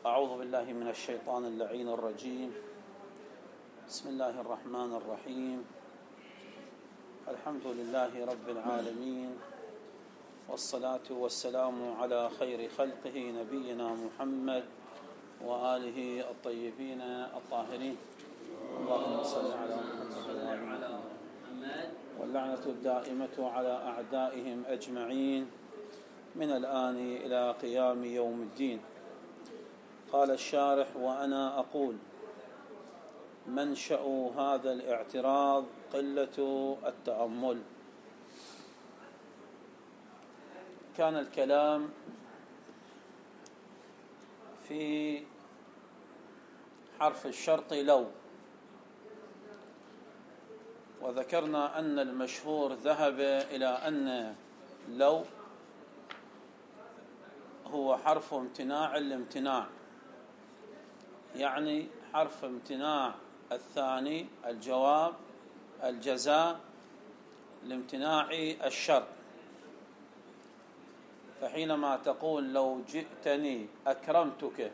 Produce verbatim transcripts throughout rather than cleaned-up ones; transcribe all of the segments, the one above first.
أعوذ بالله من الشيطان اللعين الرجيم. بسم الله الرحمن الرحيم. الحمد لله رب العالمين، والصلاة والسلام على خير خلقه نبينا محمد وآله الطيبين الطاهرين. اللهم صل على محمد وعلى محمد، واللعنة الدائمة على أعدائهم أجمعين من الآن إلى قيام يوم الدين. قال الشارح: وأنا أقول منشأ هذا الاعتراض قلة التأمل. كان الكلام في حرف الشرط لو، وذكرنا أن المشهور ذهب إلى أن لو هو حرف امتناع الامتناع، يعني حرف امتناع الثاني الجواب الجزاء لامتناع الشرط. فحينما تقول لو جئتني أكرمتك،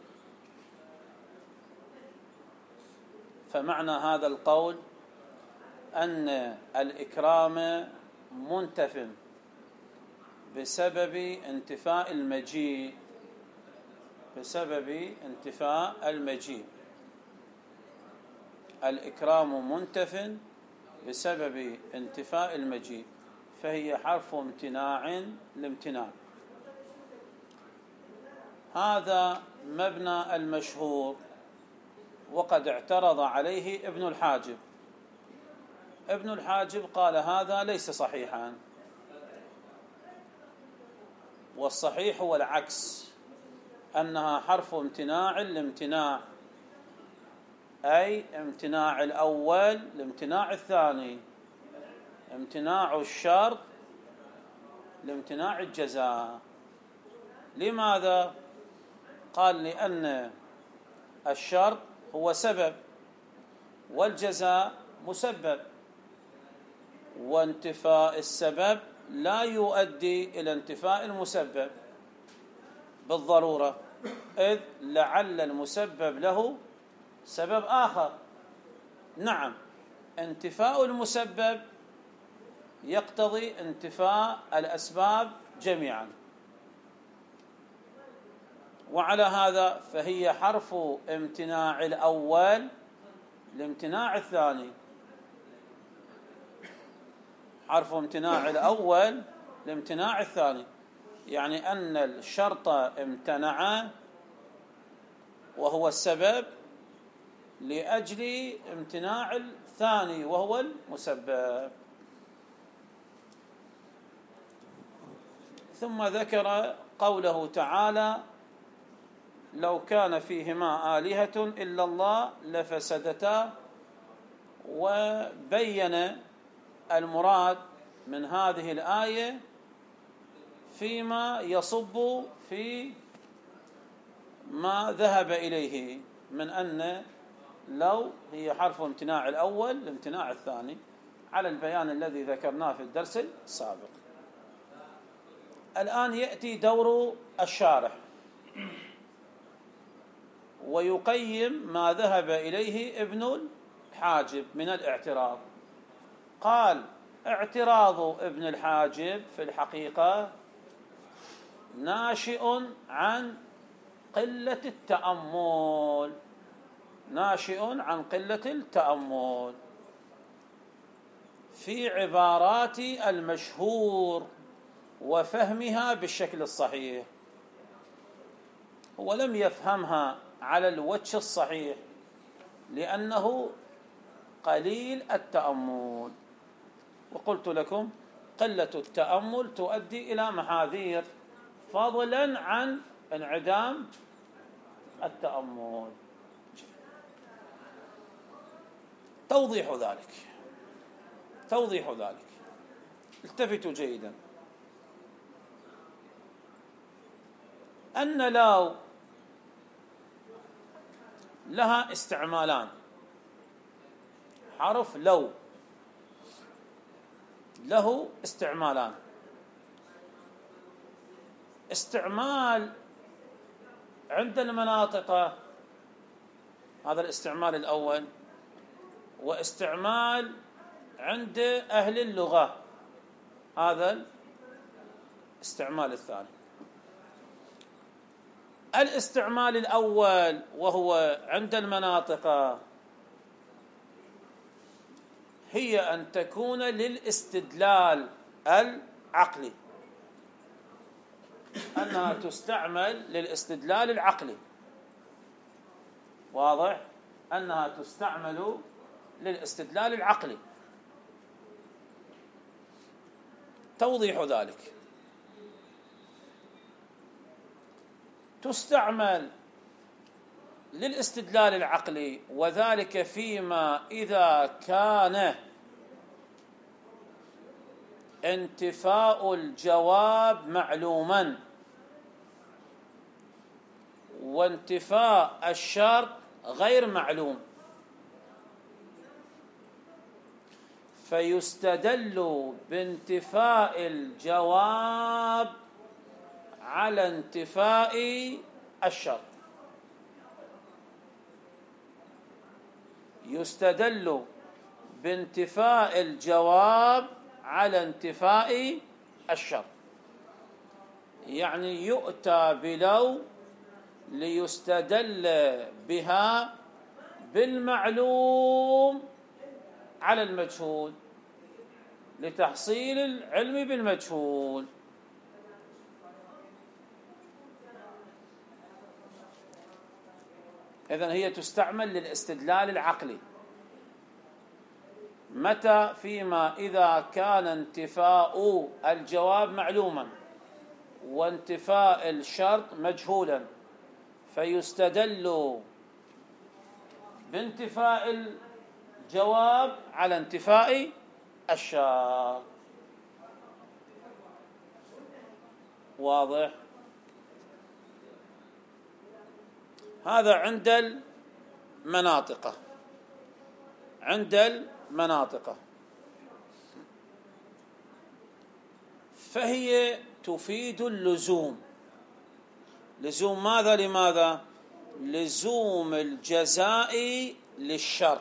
فمعنى هذا القول أن الإكرام منتف بسبب انتفاء المجيء بسبب انتفاء المجيء الإكرام منتف بسبب انتفاء المجيء، فهي حرف امتناع لامتناع. هذا مبنى المشهور، وقد اعترض عليه ابن الحاجب. ابن الحاجب قال هذا ليس صحيحا، والصحيح هو العكس، أنها حرف امتناع لامتناع، أي امتناع الأول لامتناع الثاني، امتناع الشرط لامتناع الجزاء. لماذا؟ قال لأن الشرط هو سبب والجزاء مسبب، وانتفاء السبب لا يؤدي إلى انتفاء المسبب بالضرورة، إذ لعل المسبب له سبب آخر. نعم، انتفاء المسبب يقتضي انتفاء الأسباب جميعا، وعلى هذا فهي حرف امتناع الأول لامتناع الثاني، حرف امتناع الأول لامتناع الثاني، يعني أن الشرط امتنع وهو السبب لأجل امتناع الثاني وهو المسبب. ثم ذكر قوله تعالى: لو كان فيهما آلهة إلا الله لفسدتا، وبين المراد من هذه الآية فيما يصب في ما ذهب إليه من أن لو هي حرف امتناع الأول لامتناع الثاني، على البيان الذي ذكرناه في الدرس السابق. الآن يأتي دور الشارح ويقيم ما ذهب إليه ابن الحاجب من الاعتراض. قال: اعتراض ابن الحاجب في الحقيقة ناشئ عن قلة التأمل ناشئ عن قلة التأمل في عبارات المشهور وفهمها بالشكل الصحيح. هو لم يفهمها على الوجه الصحيح لأنه قليل التأمل، وقلت لكم قلة التأمل تؤدي إلى محاذير، فضلا عن انعدام التأمل. توضيح ذلك توضيح ذلك التفتوا جيدا. أن لو لها استعمالان. حرف لو له استعمالان. استعمال عند المناطق، هذا الاستعمال الأول، واستعمال عند أهل اللغة، هذا الاستعمال الثاني. الاستعمال الأول وهو عند المناطق هي أن تكون للاستدلال العقلي، أنها تستعمل للاستدلال العقلي. واضح؟ أنها تستعمل للاستدلال العقلي. توضيح ذلك: تستعمل للاستدلال العقلي، وذلك فيما إذا كان انتفاء الجواب معلوما وانتفاء الشرط غير معلوم، فيستدل بانتفاء الجواب على انتفاء الشرط. يستدل بانتفاء الجواب على انتفاء الشرط، يعني يؤتى بلو ليستدل بها بالمعلوم على المجهول لتحصيل العلم بالمجهول. إذن هي تستعمل للاستدلال العقلي متى؟ فيما إذا كان انتفاء الجواب معلوما وانتفاء الشرط مجهولا، فيستدل بانتفاء الجواب على انتفاء الشرط. واضح؟ هذا عند المناطق. عند المناطق فهي تفيد اللزوم. لزوم ماذا؟ لماذا؟ لزوم الجزاء للشرط.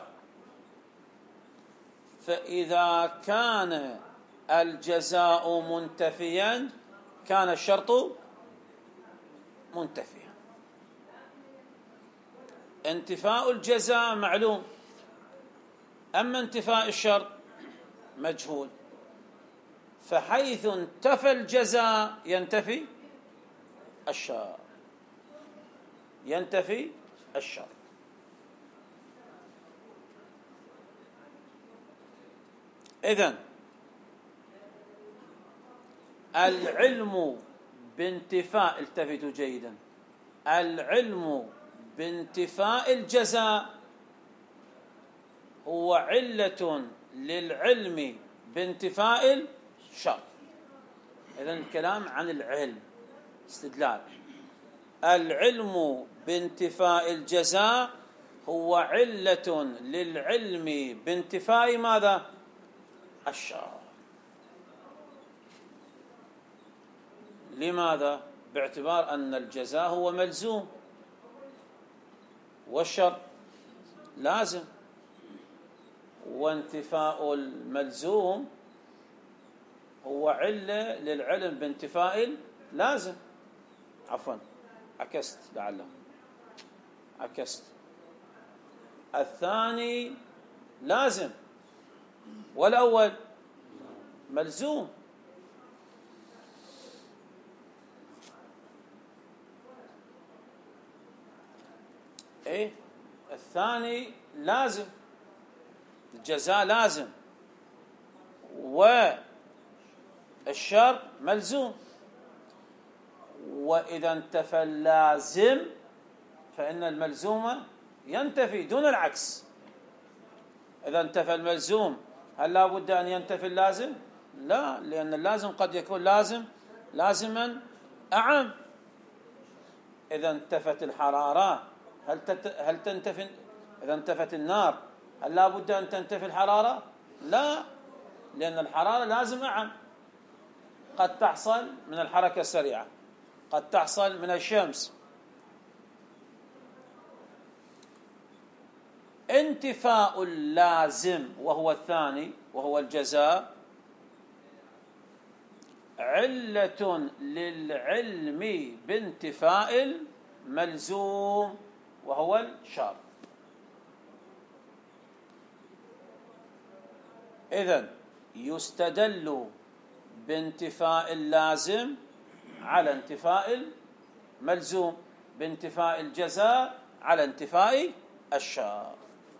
فإذا كان الجزاء منتفيا كان الشرط منتفيا. انتفاء الجزاء معلوم، أما انتفاء الشرط مجهول، فحيث انتفى الجزاء ينتفي الشرط. ينتفي الشرط. إذن العلم بانتفاء، التفتوا جيدا، العلم بانتفاء الجزاء هو علة للعلم بانتفاء الشرط. إذن الكلام عن العلم استدلال. العلم بانتفاء الجزاء هو علة للعلم بانتفاء ماذا؟ الشرط. لماذا؟ باعتبار أن الجزاء هو ملزوم والشرط لازم، وانتفاء الملزوم هو علة للعلم بانتفاء لازم. عفوا عكست، لعله عكست. الثاني لازم والأول ملزوم. ايه، الثاني لازم، الجزاء لازم، والشرط ملزوم. وإذا انتفى اللازم فإن الملزوم ينتفي دون العكس. إذا انتفى الملزوم هل لا بد أن ينتفي اللازم؟ لا، لأن اللازم قد يكون لازم لازما أعم. إذا انتفت الحرارة هل تت... هل تنتفي؟ إذا انتفت النار هل لا بد أن تنتفي الحرارة؟ لا، لأن الحرارة لازم أعم. قد تحصل من الحركة السريعة، قد تحصل من الشمس، انتفاء اللازم وهو الثاني وهو الجزاء علة للعلم بانتفاء الملزوم وهو الشرط. إذن يستدل بانتفاء اللازم على انتفاء الملزوم، بانتفاء الجزاء على انتفاء الشرط.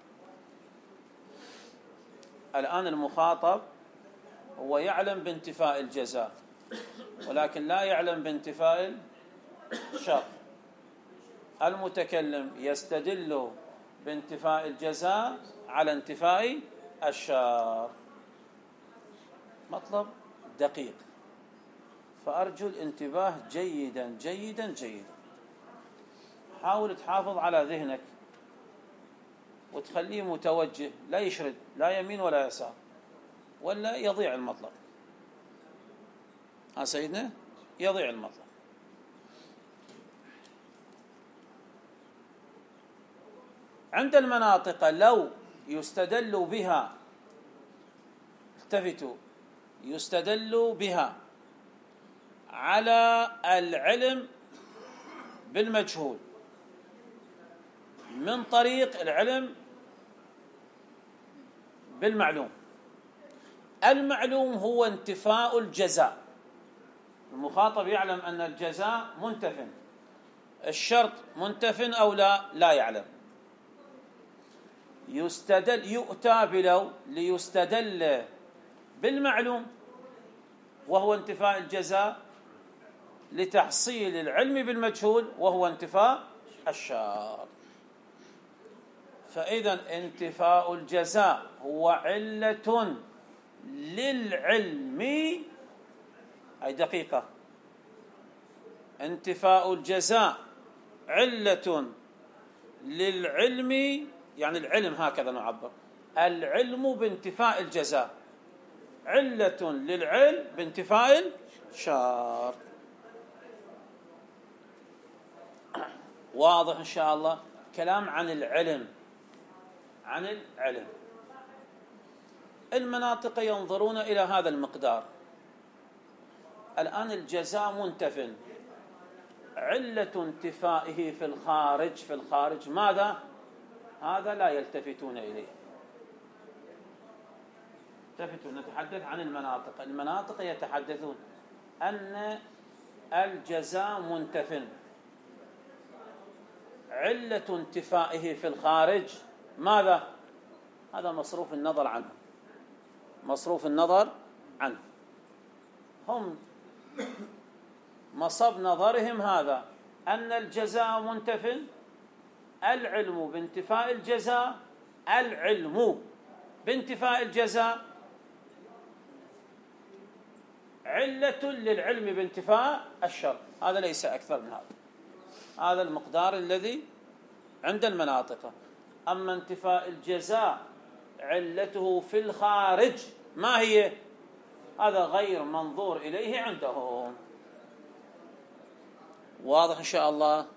الآن المخاطب هو يعلم بانتفاء الجزاء ولكن لا يعلم بانتفاء الشرط. المتكلم يستدل بانتفاء الجزاء على انتفاء الشرط. مطلب دقيق، فأرجو الانتباه جيدا جيدا جيدا. حاول تحافظ على ذهنك وتخليه متوجه، لا يشرد لا يمين ولا يسار ولا يضيع المطلب. ها سيدنا، يضيع المطلب. عند المناطق لو يستدل بها، التفتوا، يستدل بها على العلم بالمجهول من طريق العلم بالمعلوم. المعلوم هو انتفاء الجزاء، المخاطب يعلم أن الجزاء منتف، الشرط منتف أو لا لا يعلم. يستدل يؤتى بلو ليستدل بالمعلوم وهو انتفاء الجزاء لتحصيل العلم بالمجهول وهو انتفاء الشرط. فإذا انتفاء الجزاء هو علة للعلم، أي دقيقة، انتفاء الجزاء علة للعلم، يعني العلم هكذا نعبر، العلم بانتفاء الجزاء علة للعلم بانتفاء الشرط. واضح إن شاء الله؟ كلام عن العلم، عن العلم. المناطق ينظرون إلى هذا المقدار. الآن الجزاء منتف، علة انتفائه في الخارج، في الخارج ماذا؟ هذا لا يلتفتون إليه. التفتوا، نتحدث عن المناطق. المناطق يتحدثون أن الجزاء منتف، علة انتفائه في الخارج ماذا؟ هذا مصروف النظر عنه، مصروف النظر عنه. هم مصب نظرهم هذا، أن الجزاء منتف، العلم بانتفاء الجزاء، العلم بانتفاء الجزاء علة للعلم بانتفاء الشرط. هذا ليس أكثر من هذا، هذا المقدار الذي عند المناطق. أما انتفاء الجزاء علته في الخارج ما هي؟ هذا غير منظور إليه عندهم. واضح إن شاء الله؟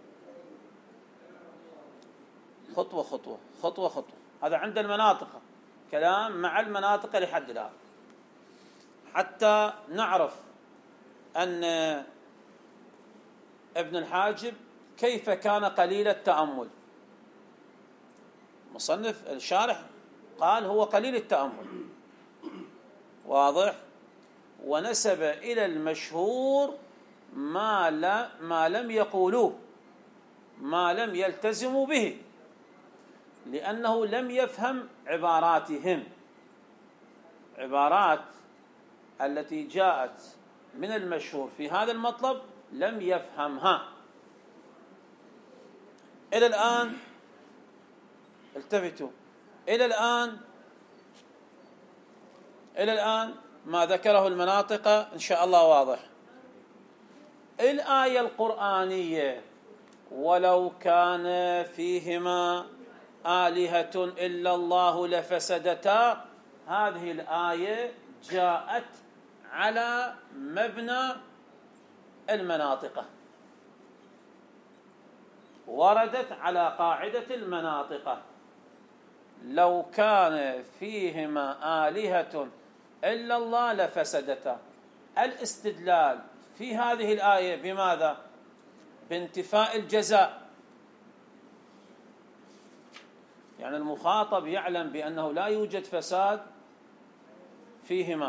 خطوة خطوة خطوة خطوة. هذا عند المناطق، كلام مع المناطق لحد الآن، حتى نعرف أن ابن الحاجب كيف كان قليل التأمل. مصنف الشارح قال هو قليل التأمل، واضح، ونسب إلى المشهور ما, لا ما لم يقولوه، ما لم يلتزموا به، لأنه لم يفهم عباراتهم. عبارات التي جاءت من المشهور في هذا المطلب لم يفهمها. إلى الآن التفتوا، إلى الآن إلى الآن ما ذكره المناطق إن شاء الله واضح. الآية القرآنية ولو كان فيهما آلهة إلا الله لفسدتا، هذه الآية جاءت على مبنى المناطق، وردت على قاعدة المناطق. لو كان فيهما آلهة إلا الله لفسدتا. الاستدلال في هذه الآية بماذا؟ بانتفاء الجزاء. يعني المخاطب يعلم بأنه لا يوجد فساد فيهما،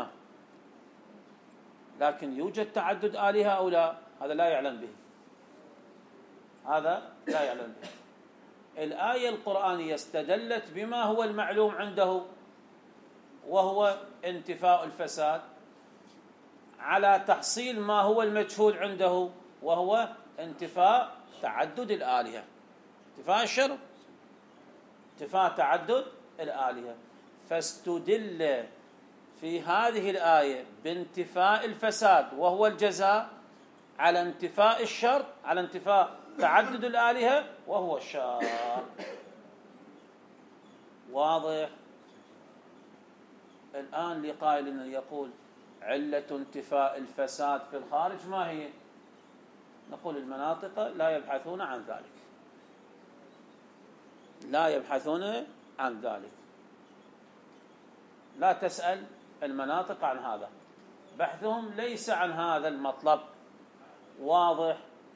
لكن يوجد تعدد آلهة أو لا؟ هذا لا يعلم به، هذا لا يعلم به. الآية القرآنية استدلت بما هو المعلوم عنده وهو انتفاء الفساد على تحصيل ما هو المجهول عنده وهو انتفاء تعدد الآلهة، انتفاء الشرك، انتفاء تعدد الآلهة. فاستدل في هذه الآية بانتفاء الفساد وهو الجزاء على انتفاء الشر، على انتفاء تعدد الآلهة وهو الشر. واضح؟ الآن لقائل يقول علة انتفاء الفساد في الخارج ما هي؟ نقول المناطق لا يبحثون عن ذلك، لا يبحثون عن ذلك. لا تسأل المناطق عن هذا، بحثهم ليس عن هذا المطلب. واضح؟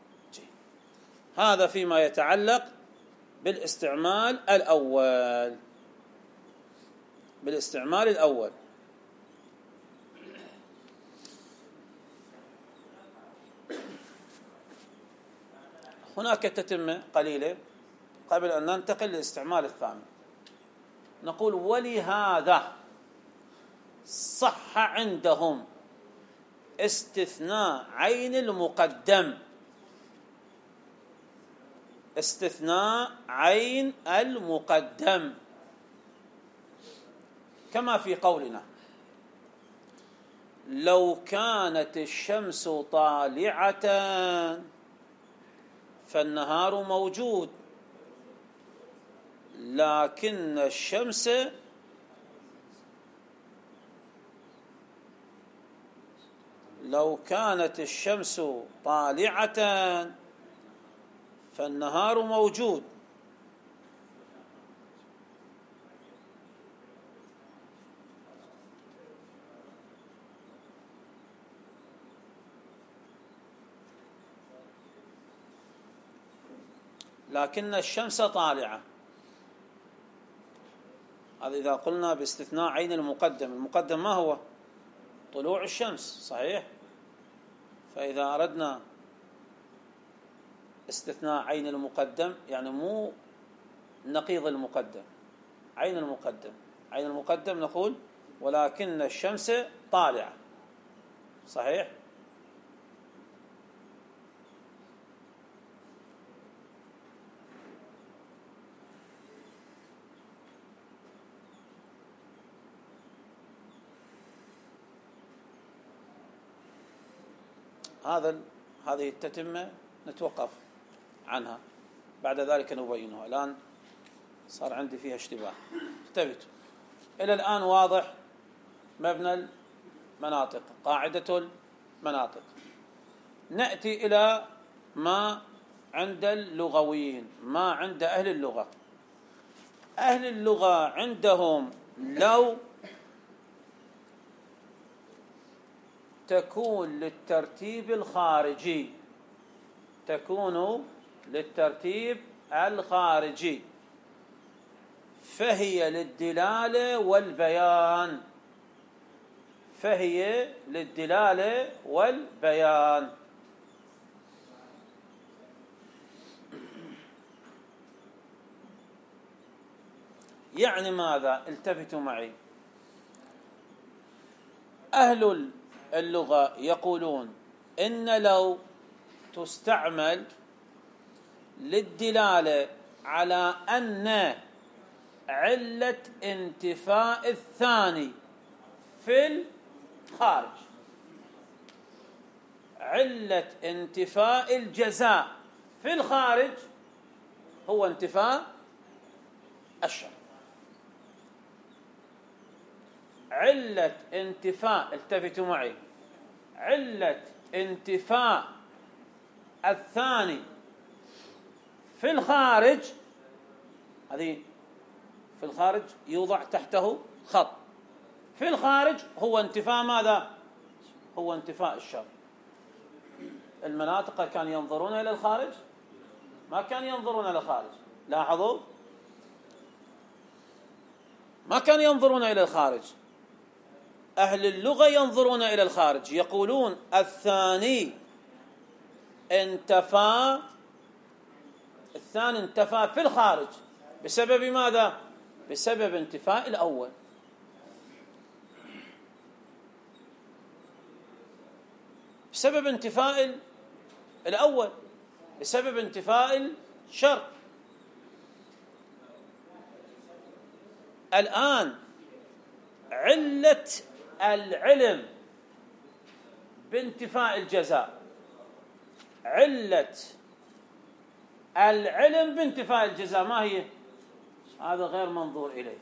هذا فيما يتعلق بالاستعمال الأول، بالاستعمال الأول. هناك تتمة قليلة قبل أن ننتقل للاستعمال الثاني. نقول ولهذا صح عندهم استثناء عين المقدم، استثناء عين المقدم، كما في قولنا لو كانت الشمس طالعة فالنهار موجود، لكن الشمس لو كانت الشمس طالعة فالنهار موجود. لكن الشمس طالعة، هذا إذا قلنا باستثناء عين المقدم. المقدم ما هو؟ طلوع الشمس، صحيح؟ فإذا أردنا استثناء عين المقدم يعني مو نقيض المقدم، عين المقدم، عين المقدم نقول ولكن الشمس طالعة، صحيح؟ هذا هذه التتمة نتوقف عنها، بعد ذلك نبينها. الآن صار عندي فيها اشتباه. انتبهوا إلى الآن واضح مبنى المناطق، قاعدة المناطق. نأتي إلى ما عند اللغويين، ما عند أهل اللغة. أهل اللغة عندهم لو تكون للترتيب الخارجي، تكون للترتيب الخارجي، فهي للدلالة والبيان، فهي للدلالة والبيان. يعني ماذا؟ التفتوا معي. أهل اللغة يقولون إن لو تستعمل للدلالة على أن علة انتفاء الثاني في الخارج، علة انتفاء الجزاء في الخارج هو انتفاء الشر. علة انتفاء، التفتوا معي، علة انتفاء الثاني في الخارج هذه في الخارج يوضع تحته خط. في الخارج هو انتفاء ماذا؟ هو انتفاء الشر. المناطق كانوا ينظرون إلى الخارج؟ ما كانوا ينظرون إلى الخارج. لاحظوا، ما كانوا ينظرون إلى الخارج. أهل اللغة ينظرون إلى الخارج، يقولون الثاني انتفى، الثاني انتفى في الخارج بسبب ماذا؟ بسبب انتفاء الأول. بسبب انتفاء الأول، بسبب انتفاء الشر. الآن علة العلم بانتفاء الجزاء، علة العلم بانتفاء الجزاء ما هي؟ هذا غير منظور إليه.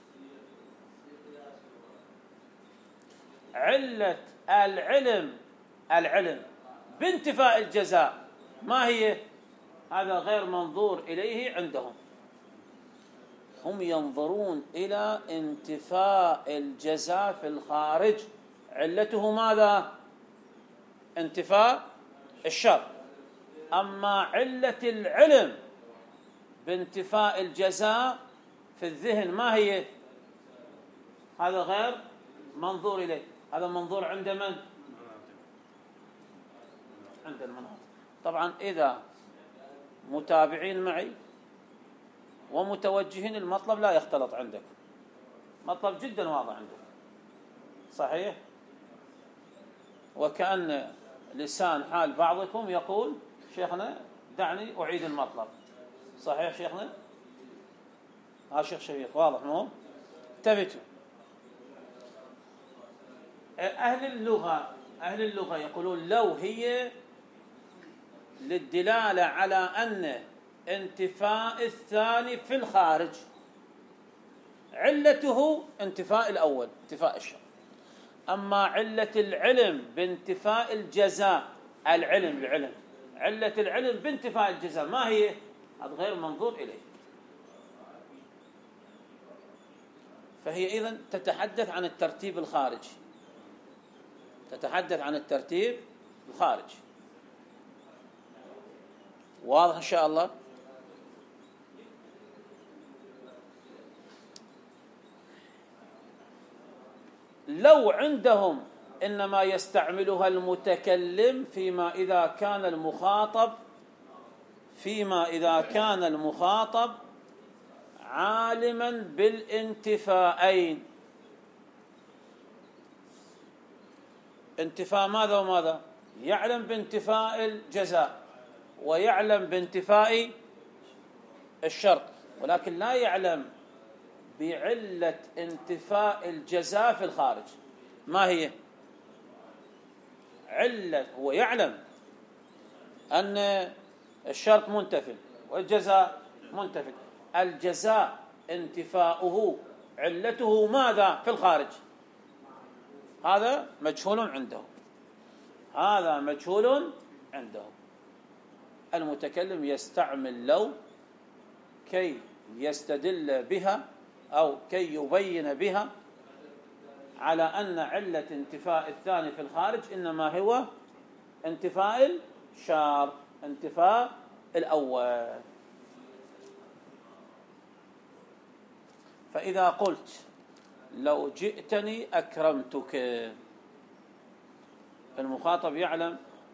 علة العلم العلم بانتفاء الجزاء ما هي؟ هذا غير منظور إليه عندهم. هم ينظرون إلى انتفاء الجزاء في الخارج، علته ماذا؟ انتفاء الشر. أما علة العلم بانتفاء الجزاء في الذهن ما هي؟ هذا غير منظور إليه. هذا منظور عند من؟ عند المناطق. طبعا إذا متابعين معي ومتوجهين المطلب لا يختلط عندك، مطلب جدا واضح عندك، صحيح؟ وكأن لسان حال بعضكم يقول شيخنا دعني أعيد المطلب. صحيح شيخنا؟ ها شيخ شفيق، واضح مو؟ انتبهوا. أهل اللغة أهل اللغة يقولون لو هي للدلالة على أن انتفاء الثاني في الخارج علته انتفاء الأول، انتفاء الشر. أما علة العلم بانتفاء الجزاء، العلم العلم علة العلم بانتفاء الجزاء ما هي؟ هذا غير منظور إليه. فهي إذن تتحدث عن الترتيب الخارجي، تتحدث عن الترتيب الخارجي. واضح إن شاء الله؟ لو عندهم إنما يستعملها المتكلم فيما إذا كان المخاطب فيما إذا كان المخاطب عالما بالانتفاءين. انتفاء ماذا وماذا؟ يعلم بانتفاء الجزاء ويعلم بانتفاء الشر، ولكن لا يعلم بعلة انتفاء الجزاء في الخارج. ما هي علة؟ هو يعلم أن الشرط منتفي والجزاء منتفي. الجزاء انتفاؤه علته ماذا في الخارج؟ هذا مجهول عنده، هذا مجهول عنده. المتكلم يستعمل لو كي يستدل بها أو كي يبين بها على أن علة انتفاء الثاني في الخارج إنما هو انتفاء الشار، انتفاء الأول. فإذا قلت لو جئتني أكرمتك، المخاطب يعلم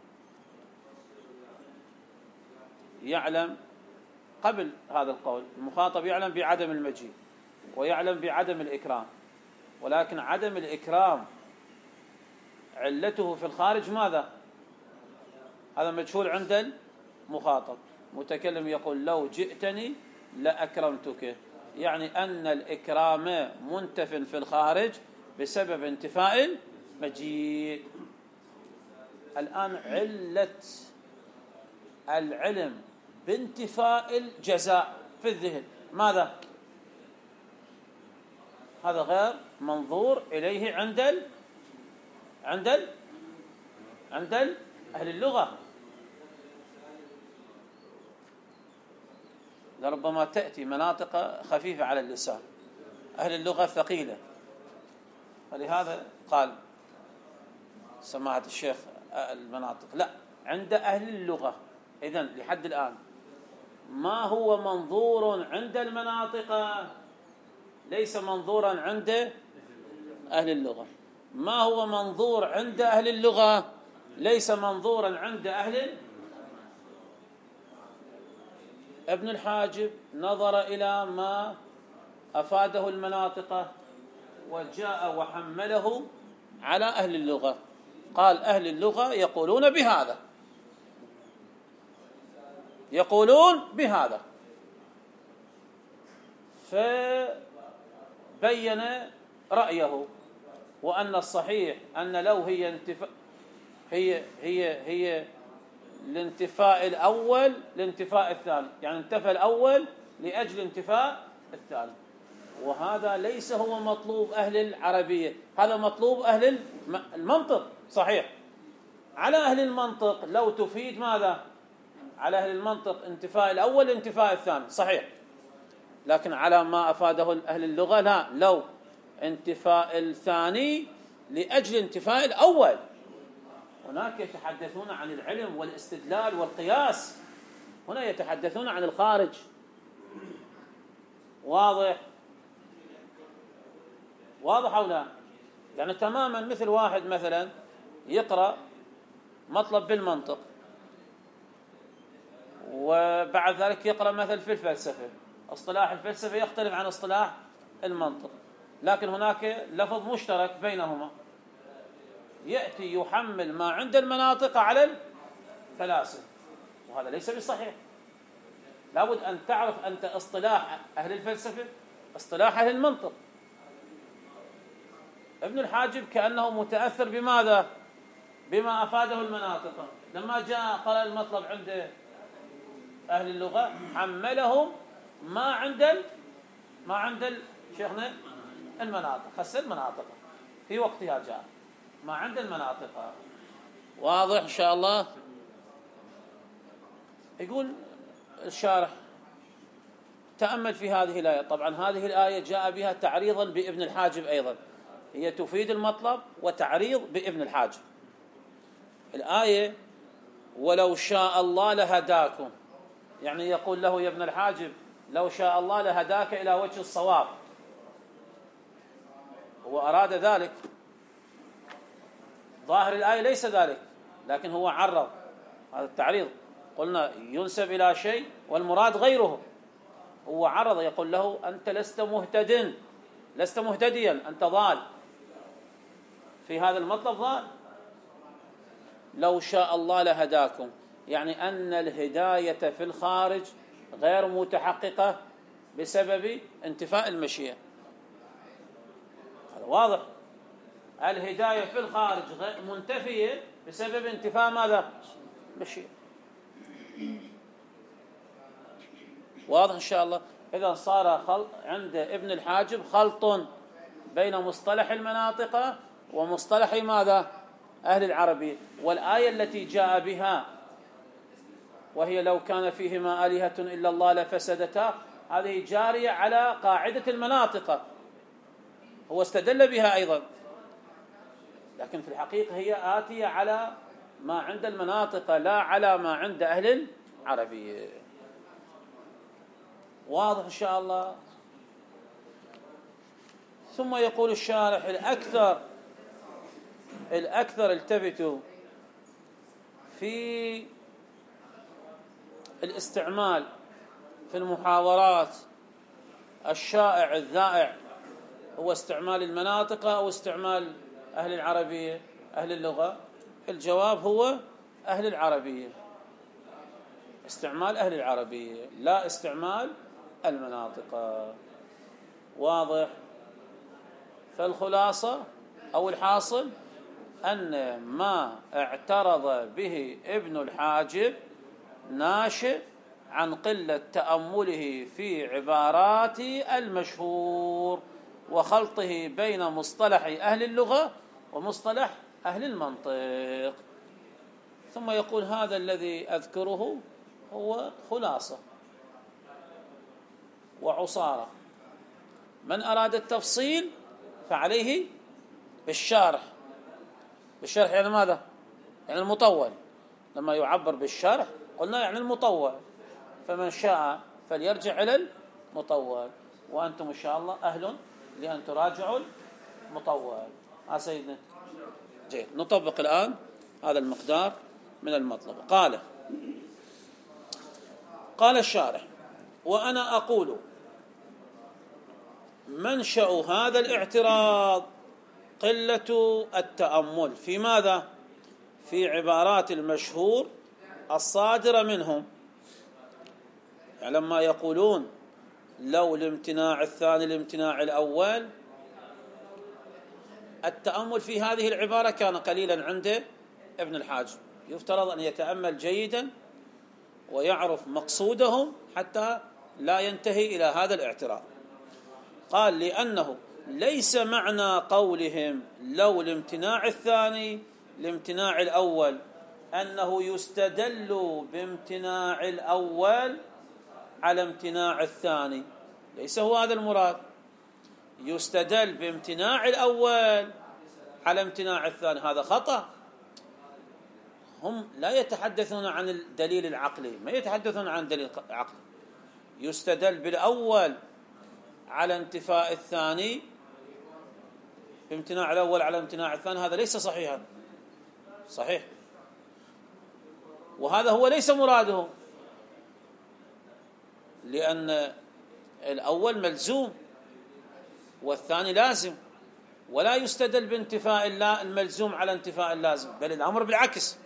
يعلم قبل هذا القول، المخاطب يعلم بعدم المجيء ويعلم بعدم الإكرام، ولكن عدم الإكرام علته في الخارج ماذا؟ هذا مجهول عند المخاطب. متكلم يقول لو جئتني لأكرمتك، يعني أن الإكرام منتف في الخارج بسبب انتفاء المجيء. الآن علة العلم بانتفاء الجزاء في الذهن ماذا؟ هذا غير منظور إليه عند ال عند ال عند ال أهل اللغة. لربما تأتي مناطق خفيفة على اللسان أهل اللغة ثقيلة، فلهذا قال سماحة الشيخ المناطق. لا، عند أهل اللغة. إذن لحد الآن ما هو منظور عند المناطق ليس منظورا عند أهل اللغة، ما هو منظور عند أهل اللغة ليس منظورا عند أهل. ابن الحاجب نظر إلى ما أفاده المناطق وجاء وحمله على أهل اللغة، قال أهل اللغة يقولون بهذا، يقولون بهذا، فبين رأيه، وأن الصحيح أن لو هي انتفاء هي هي هي الانتفاء الأول لانتفاء الثاني، يعني انتفى الأول لأجل انتفاء الثاني، وهذا ليس هو مطلوب أهل العربية، هذا مطلوب أهل المنطق. صحيح على أهل المنطق لو تفيد ماذا؟ على أهل المنطق انتفاء الأول لانتفاء الثاني، صحيح، لكن على ما أفاده أهل اللغة لا، لو انتفاء الثاني لأجل انتفاء الأول. هناك يتحدثون عن العلم والاستدلال والقياس، هنا يتحدثون عن الخارج. واضح؟ واضح أو لا؟ يعني تماما مثل واحد مثلا يقرأ مطلب بالمنطق وبعد ذلك يقرأ مثل في الفلسفة، اصطلاح الفلسفة يختلف عن اصطلاح المنطق، لكن هناك لفظ مشترك بينهما، يأتي يحمل ما عند المناطق على الفلاسفة، وهذا ليس بصحيح. لابد أن تعرف أنت اصطلاح أهل الفلسفة اصطلاح أهل المنطق. ابن الحاجب كأنه متأثر بماذا؟ بما أفاده المناطق، لما جاء قرأ المطلب عند أهل اللغة حملهم ما عند ما عند شيخنا المناطق، خس المناطق في وقتها جاء ما عند المناطق. واضح إن شاء الله؟ يقول الشارح تأمل في هذه الآية. طبعا هذه الآية جاء بها تعريضا بابن الحاجب أيضا، هي تفيد المطلب وتعريض بابن الحاجب. الآية ولو شاء الله لهداكم، يعني يقول له يا ابن الحاجب لو شاء الله لهداك إلى وجه الصواب، هو أراد ذلك، ظاهر الآية ليس ذلك، لكن هو عرض هذا التعريض، قلنا ينسب إلى شيء والمراد غيره، هو عرض يقول له أنت لست مهتد، لست مهتديا، أنت ضال في هذا المطلب، ضال. لو شاء الله لهداكم، يعني أن الهداية في الخارج غير متحققة بسبب انتفاء المشيئة، هذا واضح. الهداية في الخارج منتفية بسبب انتفاء ماذا؟ المشيئة. واضح إن شاء الله؟ إذا صار خلط عند ابن الحاجب خلط بين مصطلح المناطق ومصطلح ماذا؟ أهل العربية. والآية التي جاء بها وهي لو كان فيهما آلهة إلا الله لفسدتا، هذه جارية على قاعدة المناطق، هو استدل بها أيضا، لكن في الحقيقة هي آتية على ما عند المناطق لا على ما عند أهل العربية. واضح إن شاء الله؟ ثم يقول الشارح الأكثر الأكثر التفتوا في الاستعمال في المحاورات الشائع الذائع هو استعمال المناطق أو استعمال أهل العربية أهل اللغة؟ الجواب هو أهل العربية، استعمال أهل العربية لا استعمال المناطق. واضح؟ فالخلاصة أو الحاصل أن ما اعترض به ابن الحاجب ناشئ عن قلة تأمله في عبارات المشهور وخلطه بين مصطلح أهل اللغة ومصطلح أهل المنطق. ثم يقول هذا الذي أذكره هو خلاصة وعصارة من أراد التفصيل فعليه بالشارح. بالشرح يعني ماذا؟ يعني المطول. لما يعبر بالشرح قلنا يعني المطول، فمن شاء فليرجع إلى المطول، وأنتم إن شاء الله أهل لأن تراجعوا المطول. ها سيدنا جيد. نطبق الآن هذا المقدار من المطلب. قال قال الشارح: وأنا أقول منشأ هذا الاعتراض قلة التأمل في ماذا؟ في عبارات المشهور الصادرة منهم. يعني لما يقولون لو الامتناع الثاني الامتناع الأول، التأمل في هذه العبارة كان قليلا عند ابن الحاجب. يفترض أن يتأمل جيدا ويعرف مقصودهم حتى لا ينتهي إلى هذا الاعتراض. قال: لأنه ليس معنى قولهم لو الامتناع الثاني الامتناع الأول أنه يستدل بامتناع الأول على امتناع الثاني، ليس هو هذا المراد. يستدل بامتناع الأول على امتناع الثاني، هذا خطأ. هم لا يتحدثون عن الدليل العقلي، ما يتحدثون عن دليل عقلي. يستدل بالأول على انتفاء الثاني، بامتناع الأول على امتناع الثاني، هذا ليس صحيحا. صحيح، وهذا هو ليس مراده، لأن الأول ملزوم والثاني لازم، ولا يستدل بانتفاء الملزوم على انتفاء اللازم، بل الأمر بالعكس.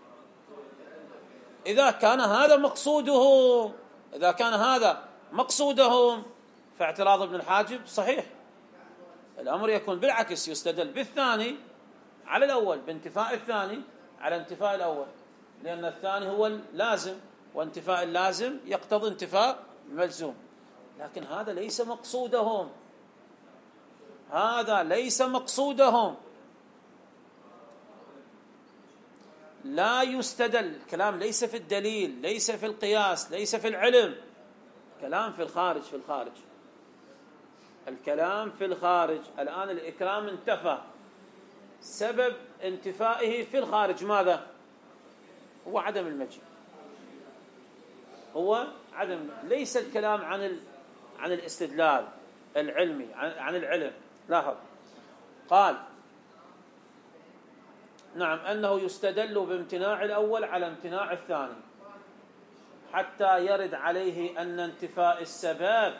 إذا كان هذا مقصودهم إذا كان هذا مقصودهم فاعتراض ابن الحاجب صحيح. الأمر يكون بالعكس، يستدل بالثاني على الأول، بانتفاء الثاني على انتفاء الأول، لأن الثاني هو اللازم، وانتفاء اللازم يقتضي انتفاء الملزوم. لكن هذا ليس مقصودهم، هذا ليس مقصودهم. لا يستدل، الكلام ليس في الدليل، ليس في القياس، ليس في العلم، كلام في الخارج. في الخارج الكلام في الخارج. الآن الإكرام انتفى، سبب انتفائه في الخارج ماذا؟ هو عدم المجيء، هو عدم. ليس الكلام عن ال... عن الاستدلال العلمي، عن, عن العلم. لاحظ، قال: نعم، أنه يستدل بامتناع الأول على امتناع الثاني حتى يرد عليه أن انتفاء السبب،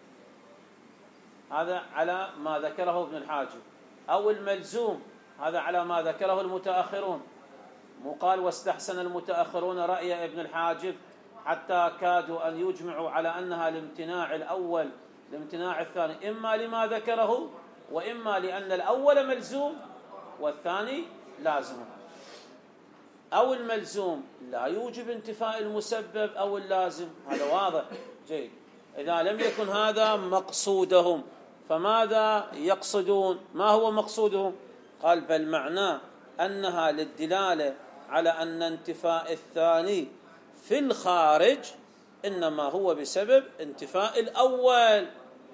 هذا على ما ذكره ابن الحاجب، أو الملزوم، هذا على ما ذكره المتأخرون. مو قال واستحسن المتأخرون رأي ابن الحاجب حتى كادوا أن يجمعوا على أنها الامتناع الأول الامتناع الثاني، إما لما ذكره وإما لأن الأول ملزوم والثاني لازم، أو الملزوم لا يوجب انتفاء المسبب أو اللازم. هذا واضح جيد. إذا لم يكن هذا مقصودهم فماذا يقصدون؟ ما هو مقصودهم؟ قال: بل معناه أنها للدلالة على أن انتفاء الثاني في الخارج إنما هو بسبب انتفاء الأول.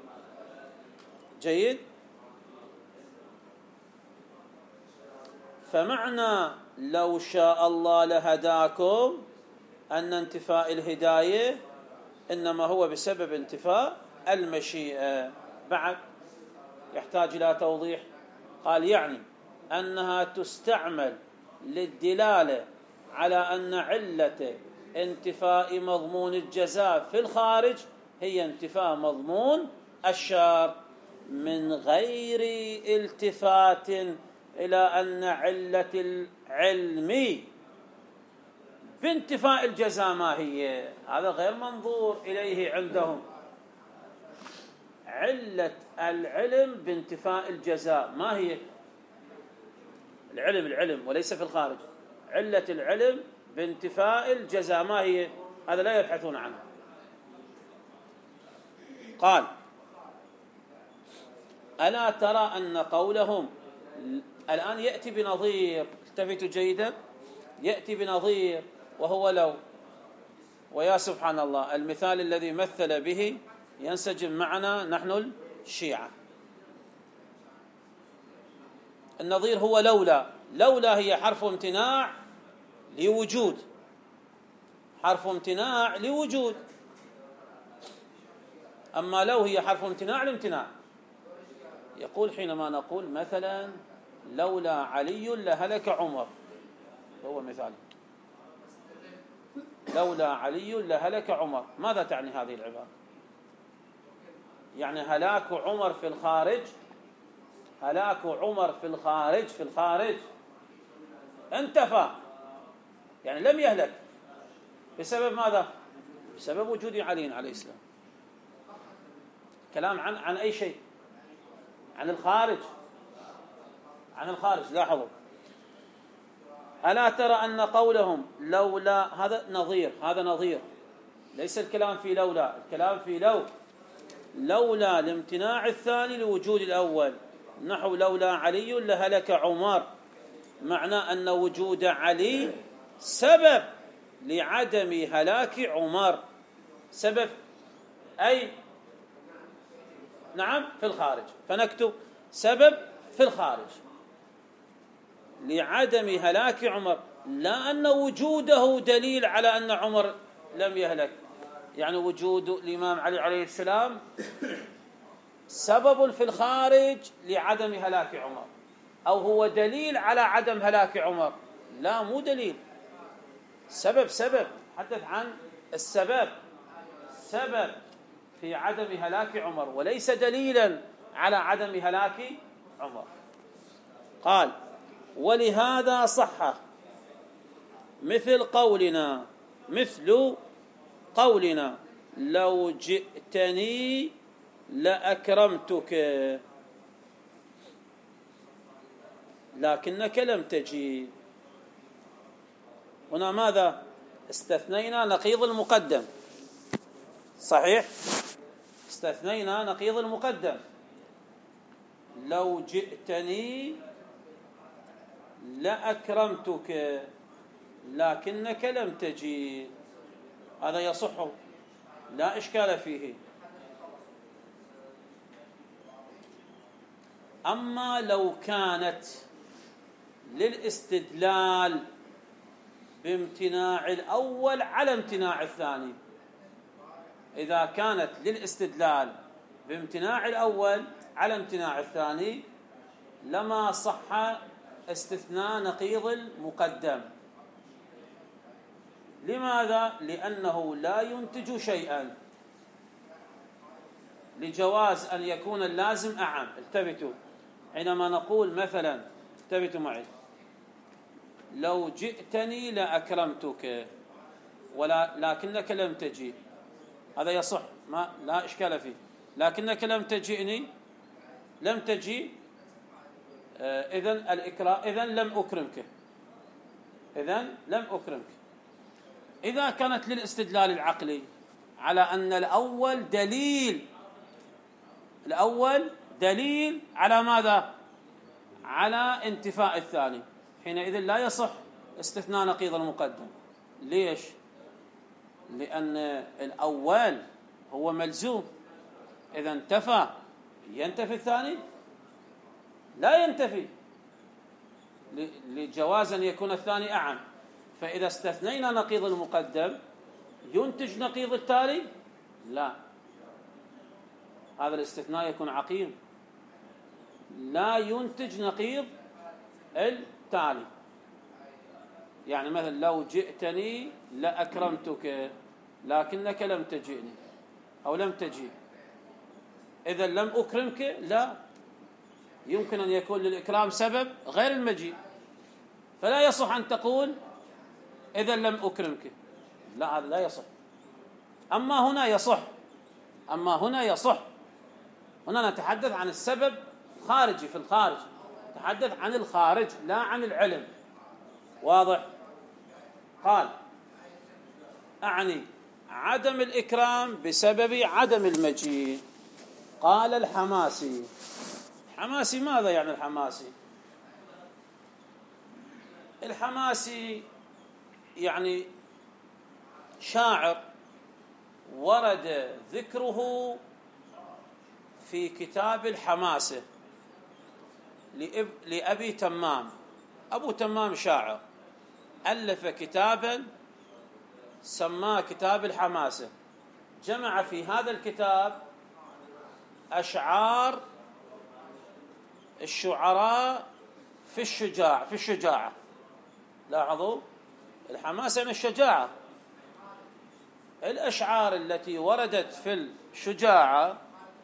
جيد. فمعنى لو شاء الله لهداكم أن انتفاء الهداية إنما هو بسبب انتفاء المشيئة. بعد يحتاج إلى توضيح. قال: يعني أنها تستعمل للدلالة على أن علة انتفاء مضمون الجزاء في الخارج هي انتفاء مضمون الشرط، من غير التفات إلى أن علة العلم بانتفاء الجزاء ما هي. هذا غير منظور إليه عندهم. علة العلم بانتفاء الجزاء ما هي؟ العلم العلم وليس في الخارج. علة العلم بانتفاء الجزاء ما هي؟ هذا لا يبحثون عنه. قال: ألا ترى أن قولهم الآن يأتي بنظير، التفتوا جيدا، يأتي بنظير وهو لو. ويا سبحان الله، المثال الذي مثل به ينسجم معنا نحن الشيعة. النظير هو لولا. لولا هي حرف امتناع لوجود، حرف امتناع لوجود. أما لو هي حرف امتناع لامتناع. يقول حينما نقول مثلا لولا علي لهلك عمر، هو مثال، لولا علي لهلك عمر، ماذا تعني هذه العبارة؟ يعني هلاك عمر في الخارج، هلاك عمر في الخارج، في الخارج انتفى، يعني لم يهلك بسبب ماذا؟ بسبب وجود علي عليه السلام. كلام عن عن أي شيء؟ عن الخارج، عن الخارج. لاحظوا، ألا ترى أن قولهم لولا، هذا نظير، هذا نظير، ليس الكلام في لولا، الكلام في لو. لولا الامتناع الثاني لوجود الأول، نحو لولا علي لهلك عمر، معنى أن وجود علي سبب لعدم هلاك عمر. سبب أي؟ نعم، في الخارج. فنكتب سبب في الخارج لعدم هلاك عمر، لا أن وجوده دليل على أن عمر لم يهلك. يعني وجود الإمام علي عليه السلام سبب في الخارج لعدم هلاك عمر، أو هو دليل على عدم هلاك عمر؟ لا، مو دليل. سبب، سبب، حدث عن السبب، سبب في عدم هلاك عمر، وليس دليلا على عدم هلاك عمر. قال ولهذا صح مثل قولنا، مثل قولنا لو جئتني لأكرمتك لكنك لم تجي. هنا ماذا؟ استثنينا نقيض المقدم، صحيح؟ استثنينا نقيض المقدم. لو جئتني لأكرمتك لكنك لم تجي، هذا يصح، لا إشكال فيه. أما لو كانت للاستدلال بامتناع الأول على امتناع الثاني، إذا كانت للاستدلال بامتناع الأول على امتناع الثاني لما صح استثناء نقيض المقدم. لماذا؟ لأنه لا ينتج شيئا، لجواز أن يكون اللازم أعم. التفتوا، حينما نقول مثلا، التفتوا معي، لو جئتني لأكرمتك ولا لكنك لم تجي، هذا يصح، ما لا إشكال فيه. لكنك لم تجئني، لم تجي، آه إذن الإكرام، إذن لم أكرمك، إذن لم أكرمك. إذا كانت للاستدلال العقلي على أن الأول دليل، الأول دليل على ماذا؟ على انتفاء الثاني، حينئذ لا يصح استثناء نقيض المقدم. ليش؟ لأن الأول هو ملزوم، إذا انتفى ينتفي الثاني؟ لا ينتفي، لجواز أن يكون الثاني أعم. فإذا استثنينا نقيض المقدم ينتج نقيض التالي؟ لا، هذا الاستثناء يكون عقيم، لا ينتج نقيض التالي. يعني مثلا لو جئتني لأكرمتك لكنك لم تجئني أو لم تجي، إذا لم أكرمك، لا، يمكن أن يكون للإكرام سبب غير المجيء، فلا يصح أن تقول إذا لم أكرمك، لا، هذا لا يصح. أما هنا يصح، أما هنا يصح. هنا نتحدث عن السبب خارجي، في الخارج، نتحدث عن الخارج لا عن العلم. واضح؟ قال أعني عدم الإكرام بسبب عدم المجيء. قال الحماسي، الحماسي ماذا يعني الحماسي؟ الحماسي يعني شاعر ورد ذكره في كتاب الحماسة لأبي تمام. أبو تمام شاعر ألف كتابا سماه كتاب الحماسة، جمع في هذا الكتاب أشعار الشعراء في الشجاع في الشجاعة. لاحظوا، الحماسة يعني الشجاعة. الأشعار التي وردت في الشجاعة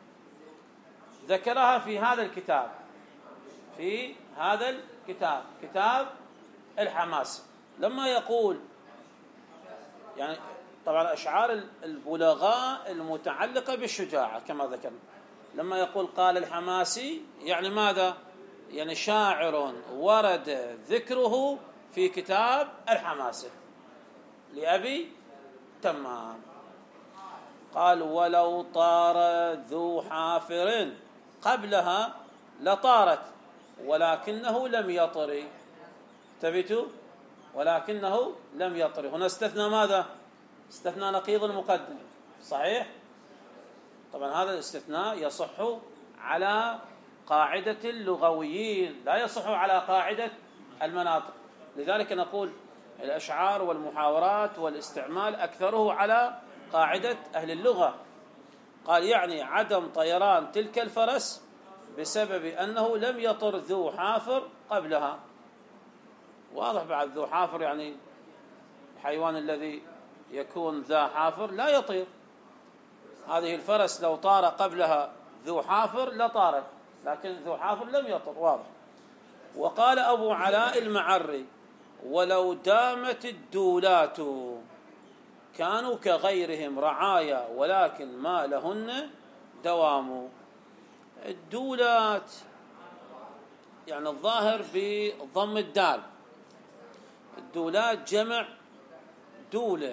ذكرها في هذا الكتاب في هذا الكتاب كتاب الحماسة. لما يقول يعني طبعا أشعار البلغاء المتعلقة بالشجاعة كما ذكرنا، لما يقول قال الحماسي يعني ماذا؟ يعني شاعر ورد ذكره في كتاب الحماسة لأبي تمام. قال ولو طار ذو حافر قبلها لطارت ولكنه لم يطر. تبتوا ولكنه لم يطر، هنا استثنى ماذا؟ استثنى نقيض المقدم، صحيح؟ طبعا هذا الاستثناء يصح على قاعدة اللغويين، لا يصح على قاعدة المناطق. لذلك نقول الأشعار والمحاورات والاستعمال أكثره على قاعدة أهل اللغة. قال يعني عدم طيران تلك الفرس بسبب أنه لم يطر ذو حافر قبلها. واضح بعد ذو حافر يعني الحيوان الذي يكون ذا حافر لا يطير. هذه الفرس لو طار قبلها ذو حافر لطارت، لكن ذو حافر لم يطر. واضح. وقال أبو علاء المعري ولو دامت الدولات كانوا كغيرهم رعايا ولكن ما لهن دوام. الدولات يعني الظاهر بضم الدال، الدولات جمع دولة.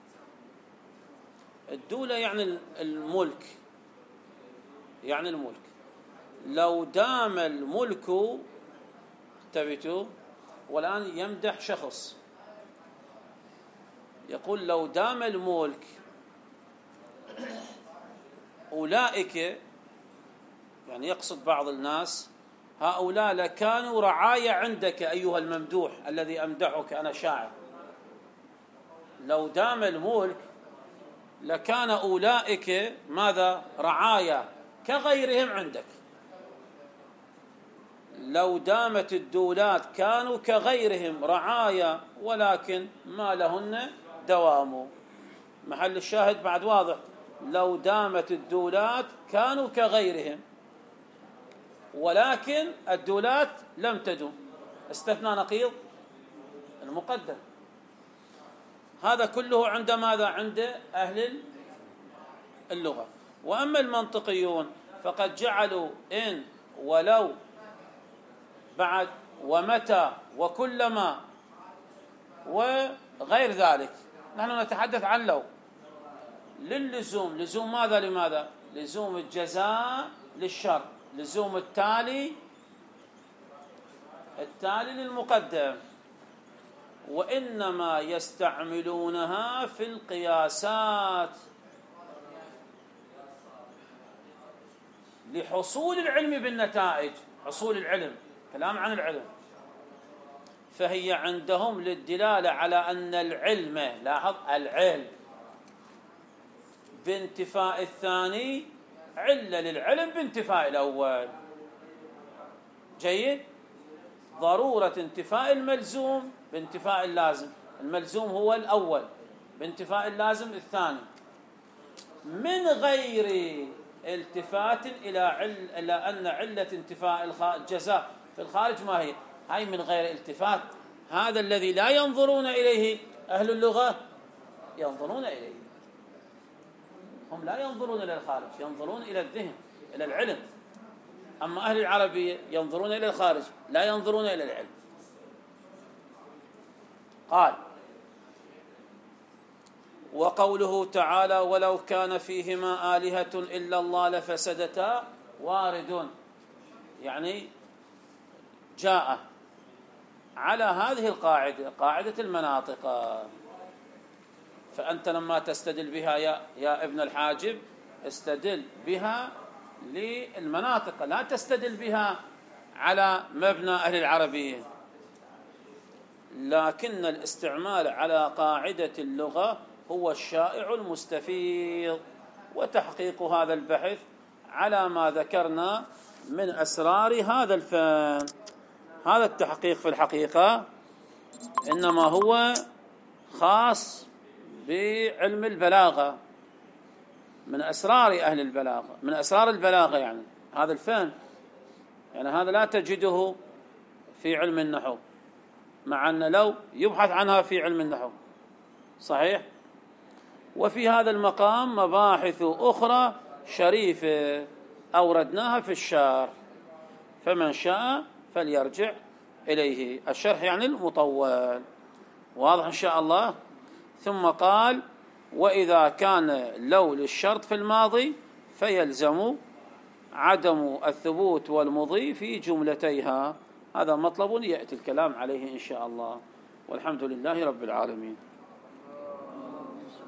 الدولة يعني الملك، يعني الملك. لو دام الملك، انتبهوا، والآن يمدح شخص يقول لو دام الملك أولئك، يعني يقصد بعض الناس، هؤلاء لكانوا رعايا عندك أيها الممدوح الذي أمدحك أنا شاعر. لو دام الملك لكان أولئك ماذا؟ رعايا كغيرهم عندك. لو دامت الدولات كانوا كغيرهم رعايا ولكن ما لهن دوام. محل الشاهد بعد واضح. لو دامت الدولات كانوا كغيرهم ولكن الدولات لم تدم، استثنى نقيض المقدم. هذا كله عند ماذا؟ عند أهل اللغة. وأما المنطقيون فقد جعلوا إن ولو بعد ومتى وكلما وغير ذلك. نحن نتحدث عن لو للزوم. لزوم ماذا؟ لماذا؟ لزوم الجزاء للشر، لزوم التالي التالي للمقدم. وإنما يستعملونها في القياسات لحصول العلم بالنتائج. حصول العلم، كلام عن العلم. فهي عندهم للدلالة على أن العلم، لاحظ العلم بانتفاء الثاني علة للعلم بانتفاء الأول. جيد. ضرورة انتفاء الملزوم بانتفاء اللازم. الملزوم هو الأول، بانتفاء اللازم الثاني، من غير التفات إلى عل... إلى أن علة انتفاء الجزاء في الخارج ما هي؟ هاي من غير التفات. هذا الذي لا ينظرون إليه أهل اللغة ينظرون إليه. هم لا ينظرون إلى الخارج، ينظرون إلى الذهن، إلى العلم. أما أهل العربية ينظرون إلى الخارج، لا ينظرون إلى العلم. قال: وقوله تعالى: ولو كان فيهما آلهة إلا الله لفسدتا، وارد، يعني جاء على هذه القاعدة، قاعدة المناطق. فأنت لما تستدل بها يا, يا ابن الحاجب، استدل بها للمناطق، لا تستدل بها على مبنى أهل العربية، لكن الاستعمال على قاعدة اللغة هو الشائع المستفيض. وتحقيق هذا البحث على ما ذكرنا من أسرار هذا الفن. هذا التحقيق في الحقيقة إنما هو خاص بعلم البلاغة، من أسرار أهل البلاغة، من أسرار البلاغة يعني هذا الفن، يعني هذا لا تجده في علم النحو، مع أن لو يبحث عنها في علم النحو صحيح. وفي هذا المقام مباحث أخرى شريفة أوردناها في الشرح، فمن شاء فليرجع إليه. الشرح يعني المطول، واضح إن شاء الله. ثم قال: وإذا كان لو للشرط في الماضي فيلزم عدم الثبوت والمضي في جملتيها. هذا مطلب يأتي الكلام عليه إن شاء الله، والحمد لله رب العالمين.